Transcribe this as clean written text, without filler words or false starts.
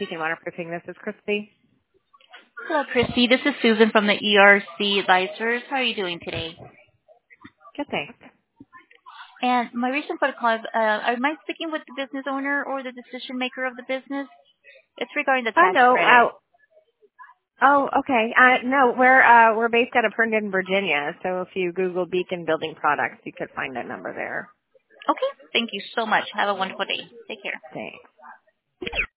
Beacon Waterproofing. This is Christy. Hello, Christy. This is Susan from the ERC Advisors. How are you doing today? Good, thanks. And my reason for the call is, am I speaking with the business owner or the decision maker of the business? It's regarding the tax No. credit. Okay. No, we're based out of Herndon, Virginia. So if you Google Beacon Building Products, you could find that number there. Okay. Thank you so much. Have a wonderful day. Take care. Thanks.